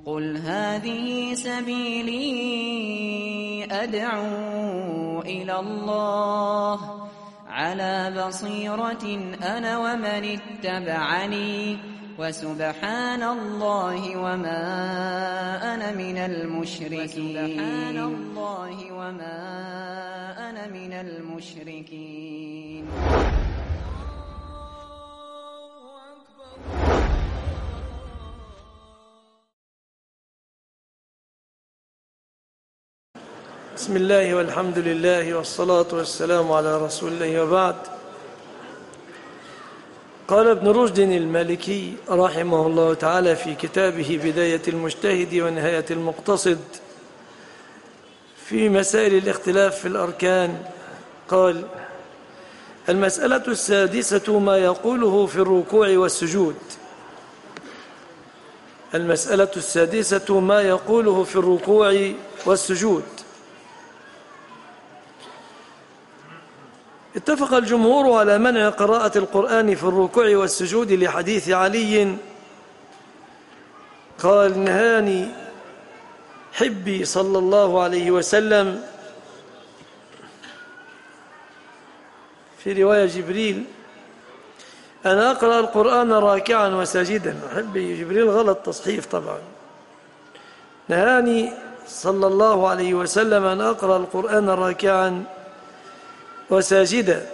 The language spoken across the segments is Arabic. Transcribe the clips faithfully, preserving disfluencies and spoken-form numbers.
قل هذه سبيلي أدعو إلى الله على بصيرة أنا ومن اتبعني وسبحان الله وما أنا من المشركين وسبحان الله وما أنا من المشركين. بسم الله والحمد لله والصلاة والسلام على رسول الله وبعد. قال ابن رشد المالكي رحمه الله تعالى في كتابه بداية المجتهد ونهاية المقتصد في مسائل الاختلاف في الأركان، قال: المسألة السادسة ما يقوله في الركوع والسجود. المسألة السادسة ما يقوله في الركوع والسجود. اتفق الجمهور على منع قراءة القرآن في الركوع والسجود لحديث علي قال: نهاني حبي صلى الله عليه وسلم، في رواية جبريل، أن أقرأ القرآن راكعا وساجدا. حبي جبريل غلط تصحيف طبعا. نهاني صلى الله عليه وسلم أن أقرأ القرآن راكعا وساجدا.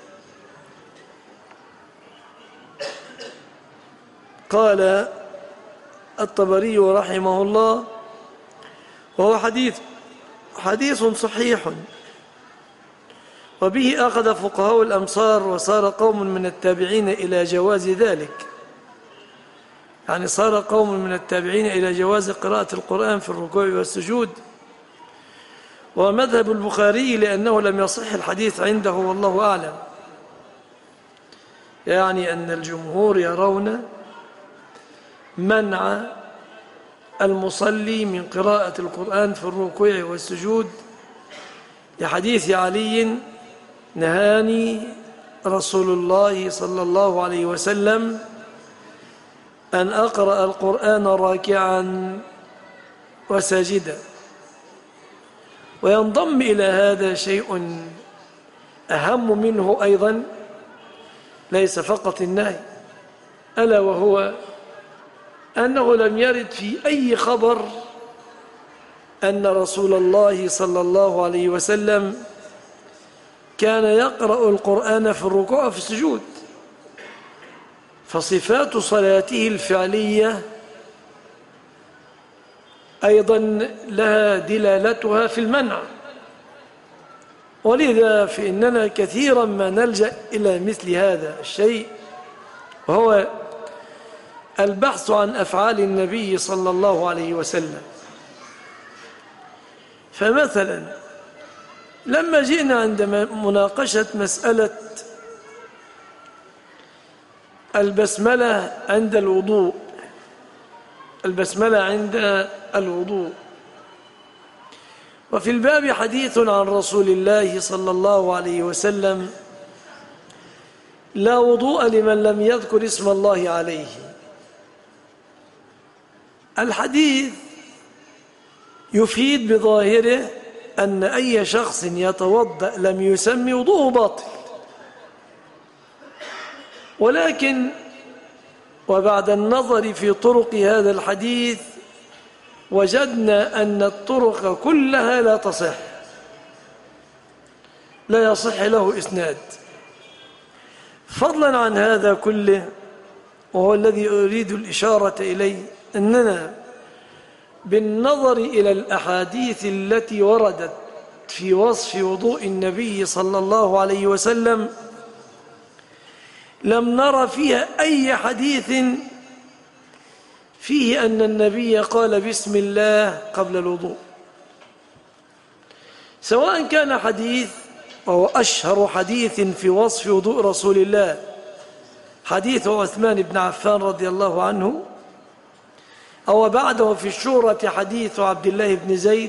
قال الطبري رحمه الله: وهو حديث حديث صحيح، وبه أخذ فقهاء الأمصار، وصار قوم من التابعين إلى جواز ذلك. يعني صار قوم من التابعين إلى جواز قراءة القرآن في الركوع والسجود. ومذهب البخاري لأنه لم يصح الحديث عنده والله أعلم، يعني أن الجمهور يرون منع المصلي من قراءة القرآن في الركوع والسجود لحديث علي: نهاني رسول الله صلى الله عليه وسلم أن أقرأ القرآن راكعا وساجدا. وينضم إلى هذا شيء أهم منه أيضا، ليس فقط النهي، ألا وهو أنه لم يرد في أي خبر أن رسول الله صلى الله عليه وسلم كان يقرأ القرآن في الركوع وفي السجود. فصفات صلاته الفعلية أيضا لها دلالتها في المنع، ولذا فإننا كثيرا ما نلجأ إلى مثل هذا الشيء، وهو البحث عن أفعال النبي صلى الله عليه وسلم. فمثلا لما جئنا عند مناقشة مسألة البسملة عند الوضوء، البسملة عند الوضوء، وفي الباب حديث عن رسول الله صلى الله عليه وسلم: لا وضوء لمن لم يذكر اسم الله عليه. الحديث يفيد بظاهره أن أي شخص يتوضأ لم يسمي وضوءه باطل، ولكن وبعد النظر في طرق هذا الحديث وجدنا أن الطرق كلها لا تصح، لا يصح له إسناد. فضلا عن هذا كله، وهو الذي أريد الإشارة إليه، أننا بالنظر إلى الأحاديث التي وردت في وصف وضوء النبي صلى الله عليه وسلم لم نرى فيها أي حديث فيه أن النبي قال بسم الله قبل الوضوء، سواء كان حديث، وهو أشهر حديث في وصف وضوء رسول الله حديث عثمان بن عفان رضي الله عنه، أو بعده في الشورة حديث عبد الله بن زيد،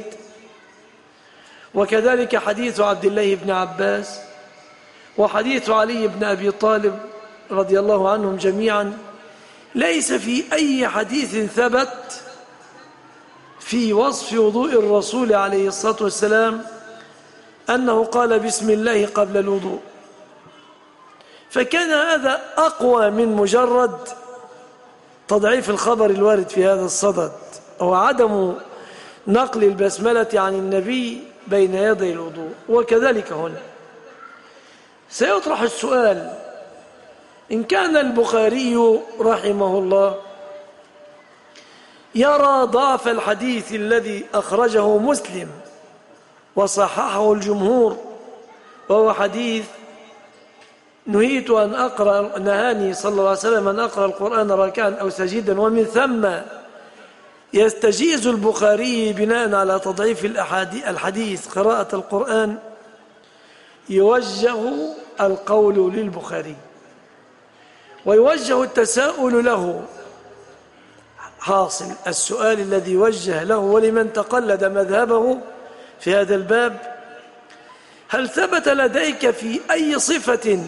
وكذلك حديث عبد الله بن عباس، وحديث علي بن أبي طالب رضي الله عنهم جميعا. ليس في أي حديث ثبت في وصف وضوء الرسول عليه الصلاة والسلام أنه قال بسم الله قبل الوضوء، فكان هذا أقوى من مجرد تضعيف الخبر الوارد في هذا الصدد، هو عدم نقل البسملة عن النبي بين يدي الوضوء. وكذلك هنا سيطرح السؤال: إن كان البخاري رحمه الله يرى ضعف الحديث الذي أخرجه مسلم وصححه الجمهور، وهو حديث نهيت أن أقرأ نهاني صلى الله عليه وسلم أن أقرأ القرآن راكعا أو سجيدا، ومن ثم يستجيز البخاري بناء على تضعيف الحديث قراءة القرآن، يوجه القول للبخاري ويوجه التساؤل له. حاصل السؤال الذي يوجه له ولمن تقلد مذهبه في هذا الباب: هل ثبت لديك في أي صفة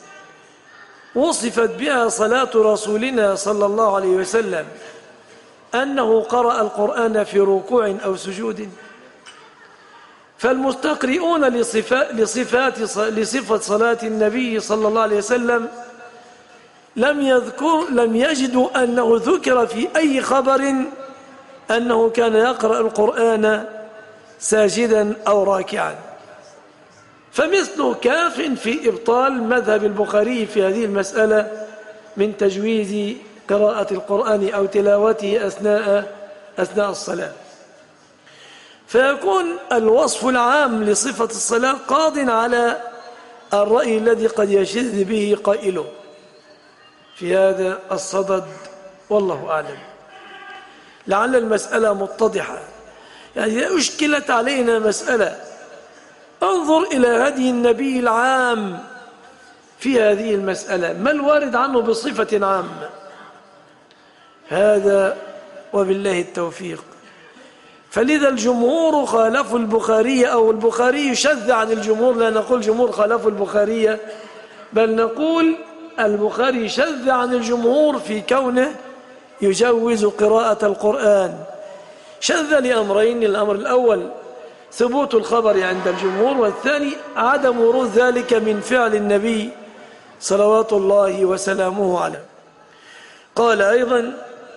وصفت بها صلاة رسولنا صلى الله عليه وسلم أنه قرأ القرآن في ركوع أو سجود؟ فالمستقرئون لصفات لصفة صلاة النبي صلى الله عليه وسلم لم يذكر لم يجدوا أنه ذكر في أي خبر أنه كان يقرأ القرآن ساجدا أو راكعا، فمثله كاف في إبطال مذهب البخاري في هذه المسألة من تجويز قراءة القرآن أو تلاوته أثناء أثناء الصلاة. فيكون الوصف العام لصفة الصلاة قاض على الرأي الذي قد يشذ به قائله في هذا الصدد، والله أعلم. لعل المسألة متضحة، يعني إذا أشكلت علينا مسألة انظر إلى هدي النبي العام في هذه المسألة، ما الوارد عنه بصفة عامة؟ هذا وبالله التوفيق. فلذا الجمهور خالفوا البخاري، أو البخاري شذ عن الجمهور، لا نقول جمهور خالفوا البخاري، بل نقول البخاري شذ عن الجمهور في كونه يجوز قراءة القرآن. شذ لأمرين: الأمر الأول ثبوت الخبر عند الجمهور، والثاني عدم ورود ذلك من فعل النبي صلوات الله وسلامه عليه. قال أيضا: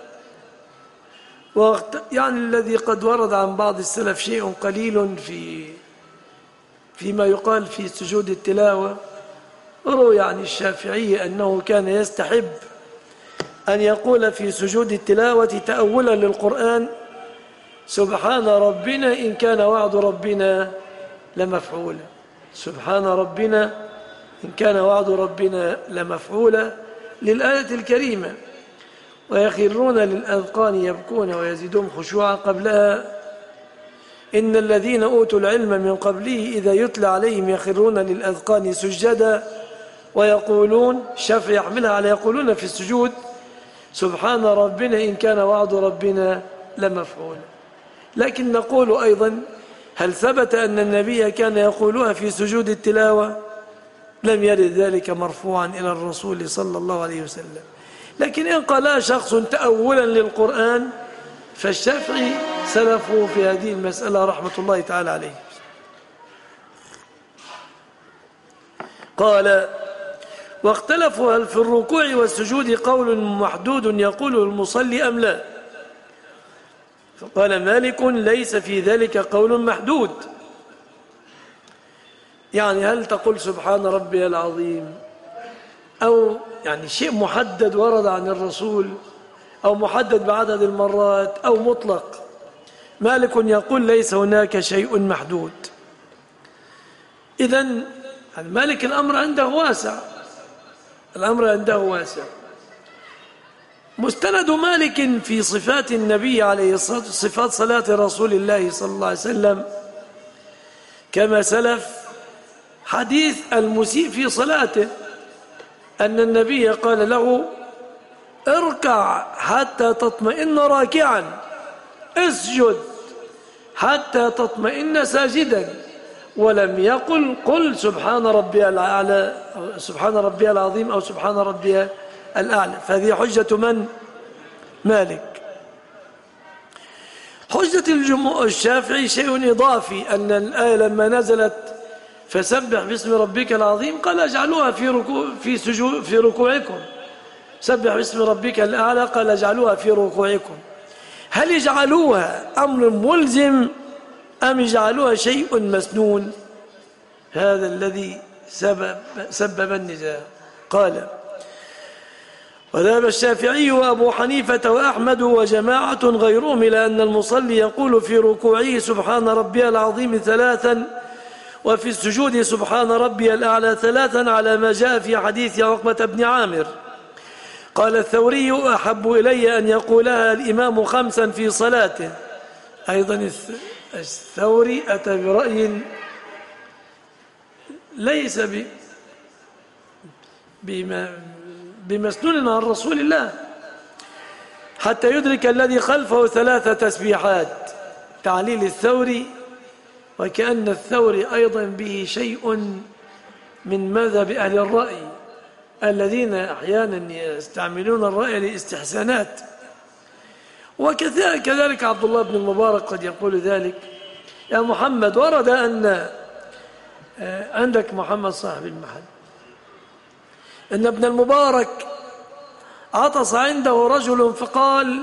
وقت يعني الذي قد ورد عن بعض السلف شيء قليل في فيما يقال في سجود التلاوة، روي عن الشافعي أنه كان يستحب أن يقول في سجود التلاوة تأولا للقرآن: سبحان ربنا إن كان وعد ربنا لمفعولا. سبحان ربنا إن كان وعد ربنا لمفعولا للآية الكريمة. ويخرون للأذقان يبكون ويزيدون خشوعا قبلها: إن الذين أوتوا العلم من قبله إذا يتلى عليهم يخرون للأذقان سجدا ويقولون، الشافعي يحملها على يقولون في السجود: سبحان ربنا إن كان وعد ربنا لمفعولا. لكن نقول أيضا: هل ثبت أن النبي كان يقولها في سجود التلاوة؟ لم يرد ذلك مرفوعا إلى الرسول صلى الله عليه وسلم. لكن إن قال شخص تأولا للقرآن فالشافعي سلفه في هذه المسألة رحمة الله تعالى عليه. قال: واختلفوا هل في الركوع والسجود قول محدود يقول المصلي أم لا؟ فقال مالك: ليس في ذلك قول محدود. يعني هل تقول سبحان ربي العظيم، أو يعني شيء محدد ورد عن الرسول، أو محدد بعدد المرات، أو مطلق؟ مالك يقول ليس هناك شيء محدود. إذن مالك الأمر عنده واسع، الأمر عنده واسع. مستند مالك في صفات النبي عليه الصلاة والسلام، صفات صلاة رسول الله صلى الله عليه وسلم كما سلف حديث المسيء في صلاته، أن النبي قال له: اركع حتى تطمئن راكعا، اسجد حتى تطمئن ساجدا، ولم يقل قل سبحان ربي الأعلى أو سبحان ربي العظيم أو سبحان ربي الأعلى. فهذه حجة من؟ مالك. حجة الجمهور الشافعي شيء إضافي، أن الآية لما نزلت فسبح باسم ربك العظيم قال اجعلوها في ركوع في سجود في ركوعكم، سبح باسم ربك الأعلى قال اجعلوها في ركوعكم. هل يجعلوها أمر ملزم أم يجعلوها شيء مسنون؟ هذا الذي سبب, سبب النزاع. قال وذهب الشافعي وأبو حنيفة وأحمد وجماعة غيرهم إلى أن المصلي يقول في ركوعه سبحان ربي العظيم ثلاثا وفي السجود سبحان ربي الأعلى ثلاثا على ما جاء في حديث عقبة بن عامر. قال الثوري أحب إلي أن يقولها الإمام خمسا في صلاته. أيضا الثوري أتى برأي ليس بمسنون عن رسول الله حتى يدرك الذي خلفه ثلاث تسبيحات. تعليل الثوري وكأن الثوري أيضا به شيء من مذهب أهل الرأي الذين أحيانا يستعملون الرأي لاستحسانات، وكذلك عبد الله بن المبارك قد يقول ذلك. يا محمد ورد أن عندك محمد صاحب المحل أن ابن المبارك عطس عنده رجل فقال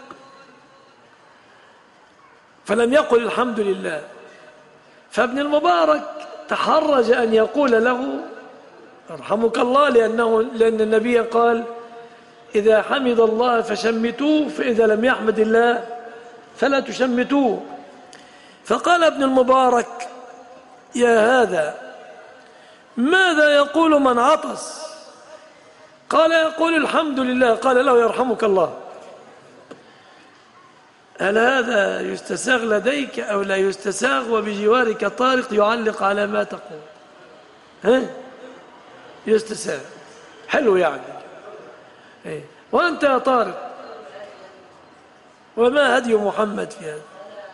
فلم يقل الحمد لله، فابن المبارك تحرج أن يقول له ارحمك الله، لأنه لأن النبي قال إذا حمد الله فشمتوه فإذا لم يحمد الله فلا تشمتوه. فقال ابن المبارك يا هذا ماذا يقول من عطس؟ قال يقول الحمد لله. قال له يرحمك الله. هل هذا يستساغ لديك أو لا يستساغ وبجوارك طارق يعلق على ما تقول؟ ها؟ يستساغ. حلو يعني. إيه؟ وأنت يا طارق وما هدي محمد في هذا؟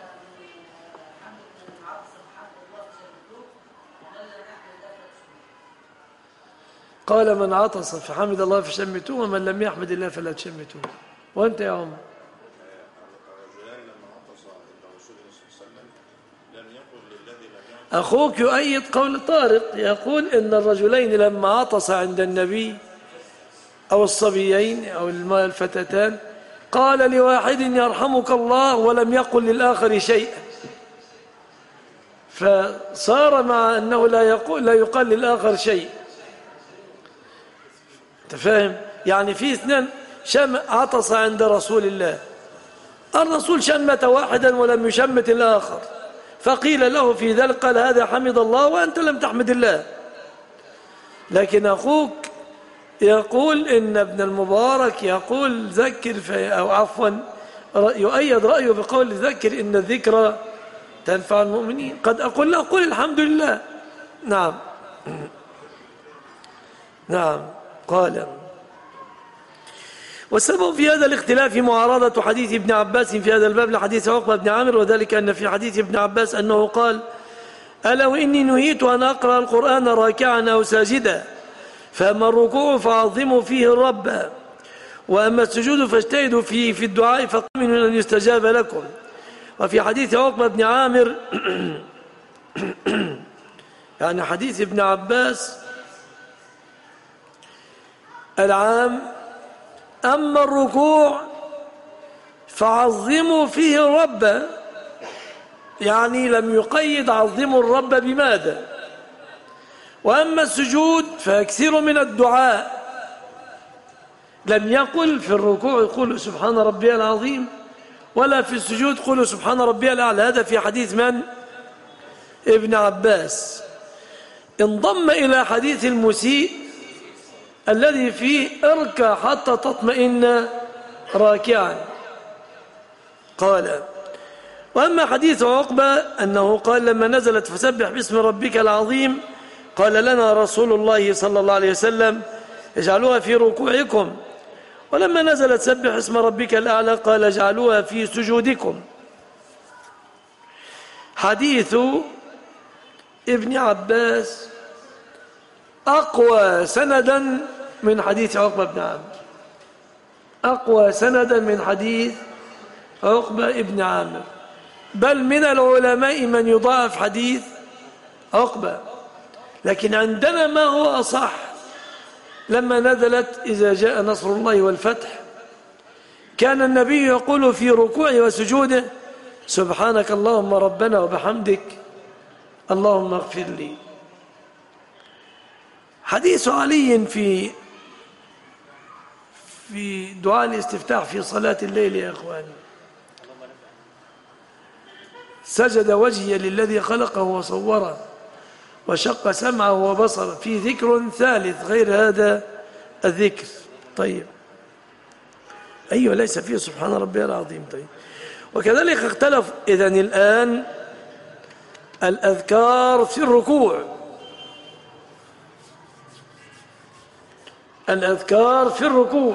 قال من عطس فحمد الله فشمتوه ومن لم يحمد الله فلا تشمتوه. وأنت يا عمر؟ أخوك يؤيد قول طارق، يقول إن الرجلين لما عطس عند النبي أو الصبيين أو الفتاتان قال لواحد يرحمك الله ولم يقل للآخر شيئا، فصار مع أنه لا يقول لا يقال للآخر شيء. أنت فاهم؟ يعني في اثنين شم عطس عند رسول الله، الرسول شمت واحدا ولم يشمت الآخر، فقيل له في ذلك قال هذا حمد الله وأنت لم تحمد الله. لكن أخوك يقول إن ابن المبارك يقول ذكر في أو عفوا يؤيد رأيه بقول ذكر إن الذكرى تنفع المؤمنين. قد أقول له قل الحمد لله. نعم نعم. قال والسبب في هذا الاختلاف معارضة حديث ابن عباس في هذا الباب لحديث عقبة بن عامر، وذلك أن في حديث ابن عباس أنه قال ألا وإني نهيت أن أقرأ القرآن راكعا أو ساجدا، فأما الركوع فعظموا فيه الرب، وأما السجود فاجتهدوا فيه في الدعاء فقمنوا أن يستجاب لكم. وفي حديث عقبة بن عامر يعني حديث ابن عباس العام أما الركوع فعظموا فيه الرب، يعني لم يقيد عظموا الرب بماذا. وأما السجود فاكثروا من الدعاء، لم يقل في الركوع يقول سبحان ربي العظيم ولا في السجود قولوا سبحان ربي الأعلى. هذا في حديث من؟ ابن عباس. انضم إلى حديث المسيء الذي فيه اركع حتى تطمئن راكعا. قال وأما حديث عقبة أنه قال لما نزلت فسبح باسم ربك العظيم قال لنا رسول الله صلى الله عليه وسلم اجعلوها في ركوعكم، ولما نزلت سبح اسم ربك الأعلى قال اجعلوها في سجودكم. حديث ابن عباس أقوى سندا من حديث عقبة بن عامر، أقوى سندا من حديث عقبة بن عامر. بل من العلماء من يضاعف حديث عقبة. لكن عندنا ما هو أصح، لما نزلت إذا جاء نصر الله والفتح كان النبي يقول في ركوعه وسجوده سبحانك اللهم ربنا وبحمدك اللهم اغفر لي. حديث علي في في دعاء الاستفتاح في صلاة الليل يا أخواني: سجد وجهي للذي خلقه وصوره وشق سمعه وبصره، في ذكر ثالث غير هذا الذكر. طيب أيوة ليس فيه سبحان ربي العظيم. طيب وكذلك اختلف إذن الآن الأذكار في الركوع، الأذكار في الركوع.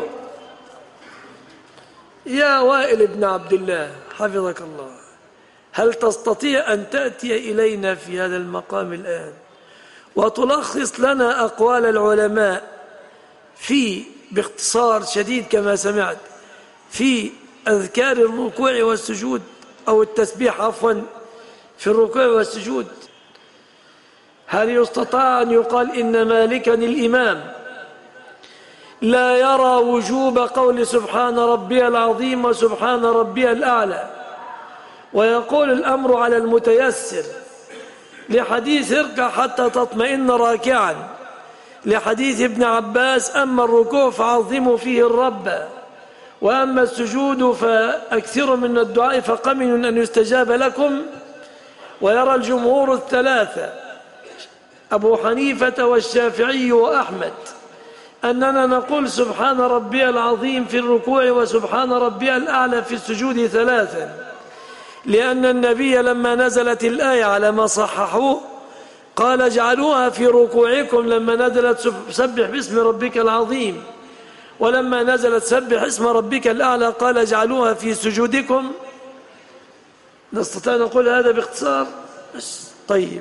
يا وائل بن عبد الله حفظك الله، هل تستطيع أن تأتي إلينا في هذا المقام الآن وتلخص لنا أقوال العلماء في باختصار شديد كما سمعت في أذكار الركوع والسجود أو التسبيح عفوا في الركوع والسجود؟ هل يستطاع أن يقال إن مالكا الإمام لا يرى وجوب قول سبحان ربي العظيم وسبحان ربي الأعلى، ويقول الأمر على المتيسر لحديث اركع حتى تطمئن راكعا، لحديث ابن عباس أما الركوع فعظموا فيه الرب وأما السجود فأكثروا من الدعاء فقمن أن يستجاب لكم؟ ويرى الجمهور الثلاثة أبو حنيفة والشافعي وأحمد أننا نقول سبحان ربي العظيم في الركوع وسبحان ربي الأعلى في السجود ثلاثا، لأن النبي لما نزلت الآية على ما صححوه قال اجعلوها في ركوعكم لما نزلت سبح باسم ربك العظيم، ولما نزلت سبح اسم ربك الأعلى قال اجعلوها في سجودكم. نستطيع نقول هذا باختصار بس. طيب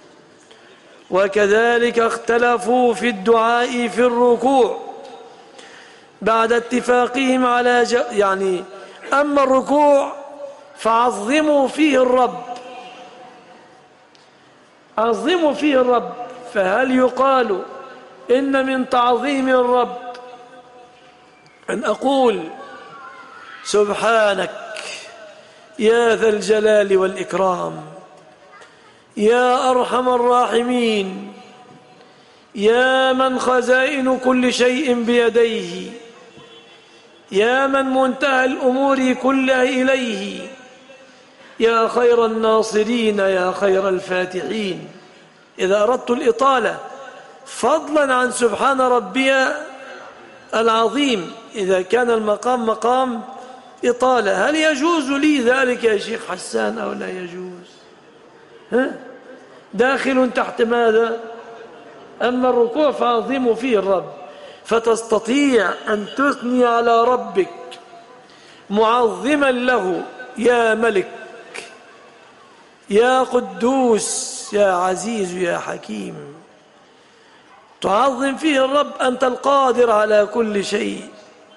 وكذلك اختلفوا في الدعاء في الركوع بعد اتفاقهم على ج... يعني أما الركوع فعظموا فيه الرب، عظموا فيه الرب، فهل يقال إن من تعظيم الرب أن أقول سبحانك يا ذا الجلال والإكرام يا أرحم الراحمين يا من خزائن كل شيء بيديه يا من منتهى الأمور كلها إليه يا خير الناصرين يا خير الفاتحين؟ إذا أردت الإطالة فضلا عن سبحان ربي العظيم إذا كان المقام مقام إطالة، هل يجوز لي ذلك يا شيخ حسان أو لا يجوز؟ ها؟ داخل تحت ماذا؟ أما الركوع فعظموا فيه الرب، فتستطيع أن تثني على ربك معظما له يا ملك يا قدوس يا عزيز يا حكيم، تعظم فيه الرب أنت القادر على كل شيء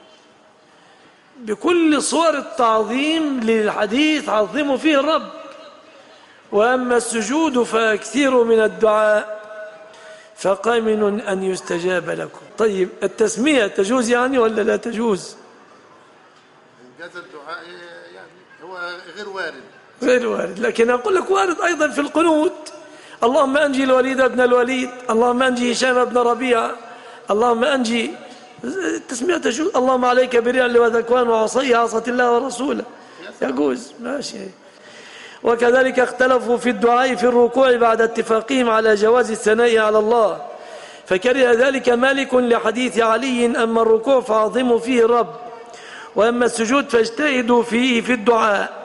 بكل صور التعظيم للحديث عظموا فيه الرب. وأما السجود فأكثروا من الدعاء فقمن أن يستجاب لكم. طيب التسمية تجوز يعني ولا لا تجوز؟ إنجاز الدعاء يعني هو غير وارد، غير وارد، لكن أقول لك وارد أيضا في القنوت: اللهم أنجي الوليد بن الوليد، اللهم أنجي هشام بن ربيعة، اللهم أنجي. التسمية تجوز. اللهم عليك برعل وذكوان وعصي عصة الله ورسوله، يجوز ماشي. وكذلك اختلفوا في الدعاء في الركوع بعد اتفاقهم على جواز الثناء على الله، فكره ذلك مالك لحديث علي أما الركوع فعظموا فيه الرب وأما السجود فاجتهدوا فيه في الدعاء.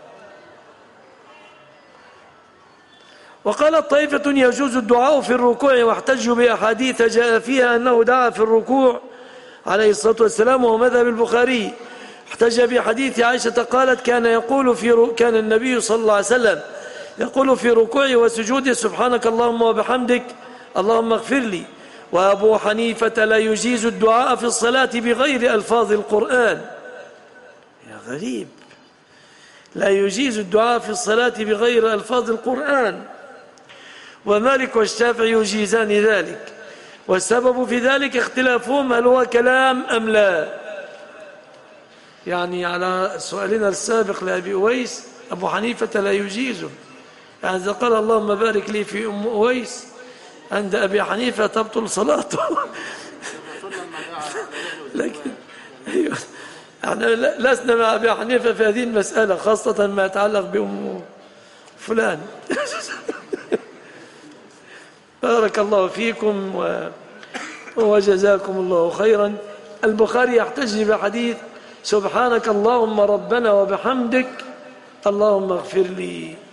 وقالت طائفة يجوز الدعاء في الركوع واحتجوا بأحاديث جاء فيها أنه دعا في الركوع عليه الصلاة والسلام، وهو مذهب البخاري. احتج بحديث عائشة قالت كان يقول في كان النبي صلى الله عليه وسلم يقول في ركوعه وسجوده سبحانك اللهم وبحمدك اللهم اغفر لي. وأبو حنيفة لا يجيز الدعاء في الصلاة بغير ألفاظ القرآن. يا غريب، لا يجيز الدعاء في الصلاة بغير ألفاظ القرآن، ومالك والشافعي يجيزان ذلك، والسبب في ذلك اختلافهم هل هو كلام أم لا. يعني على سؤالنا السابق لأبي أويس، أبو حنيفة لا يجيزه، يعني إذا قال اللهم بارك لي في أم أويس عند أبي حنيفة تبطل صلاته. لكن أيوه، يعني لسنا مع أبي حنيفة في هذه المسألة، خاصة ما يتعلق بأم فلان. بارك الله فيكم وجزاكم الله خيرا. البخاري يحتج بحديث سبحانك اللهم ربنا وبحمدك اللهم اغفر لي.